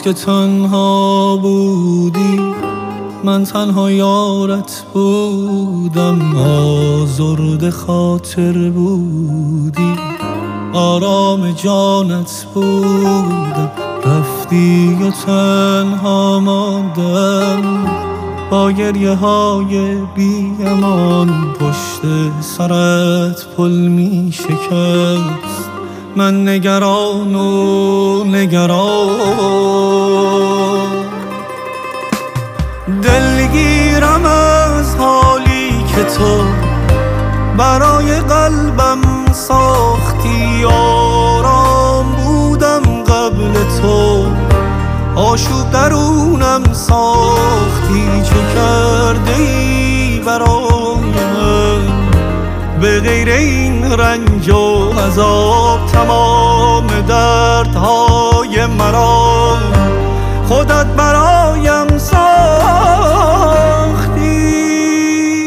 که تنها بودی من تنها یارت بودم، آزرد خاطر بودی آرام جانت بودم. رفتی و تنها ماندم با گریه های بی امان، پشت سرت پل می شکست من نگران و نگران. دلگیرم از حالی که تو برای قلبم ساختی، آرام بودم قبل تو، آشوب درونم ساختی. چه کرده ای برای من به غیر این رنج و عذاب؟ تمام دردهای مرا خودت برایم ساختی.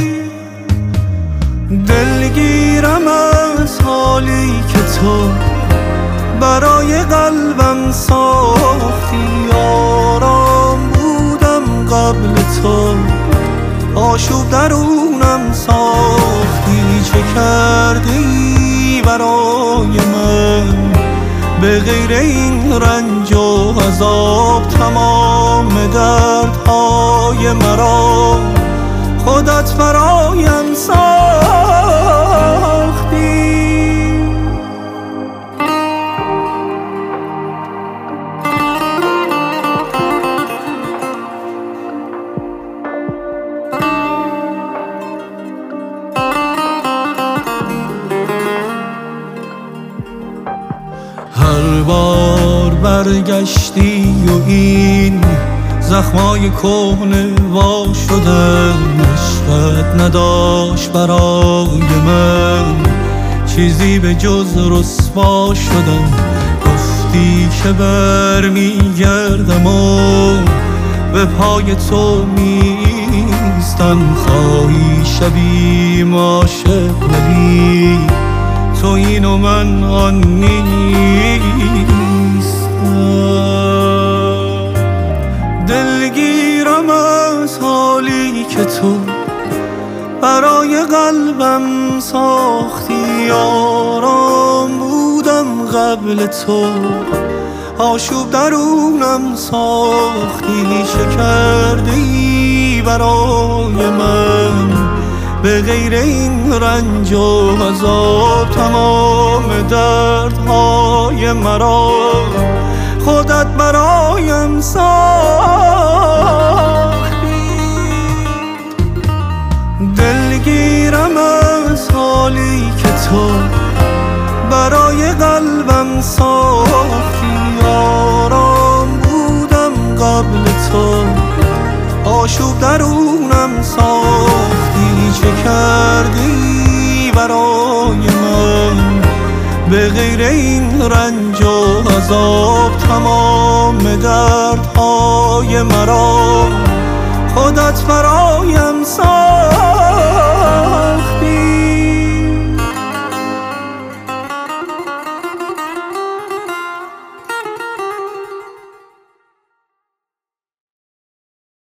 دلگیرم از حالی که تو برای قلبم ساختی، آرام بودم قبل تو، آشوب درونم ساختی. چه کردی برای من به غیر این رنج و عذاب؟ تمام دردهای مرا خودت برایم ساختی. هر بار برگشتی و این زخمای کهنه وا شدن، عشقت نداشت برای من چیزی به جز رسوا شدن. گفتی که برمیگردم و به پای تو میستم، خواهی شویم عاشق ولی تو این و من آن نیستم. دلگیرم از حالی که تو برای قلبم ساختی، آرام بودم قبل تو، آشوب درونم ساختی. چه کرده ای برای من به غیر این رنج و عذاب؟ تمام دردهای مرا خودت برایم ساختی. دلگیرم از حالی که تو برای قلبم ساختی، آرام بودم قبل تو، آشوب درونم ساختی. چه کردی برای من به غیر این رنج و عذاب؟ تمام دردهای مرا خودت برایم ساختی.